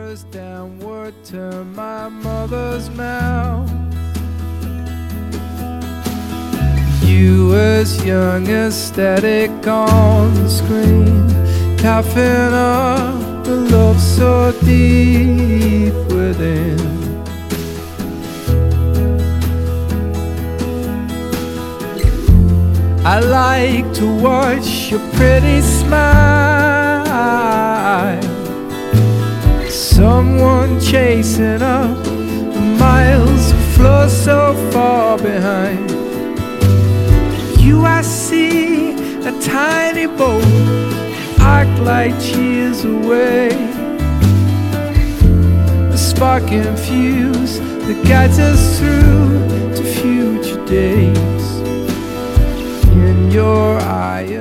fingers downward to my mother's mouth. You as young as static on the screen, coughing up the love so deep within. I like to watch your pretty smile, someone chasing up the miles of flow so far behind. You, I see a tiny boat arc light years away, a sparking fuse that guides us through to future days. In your eye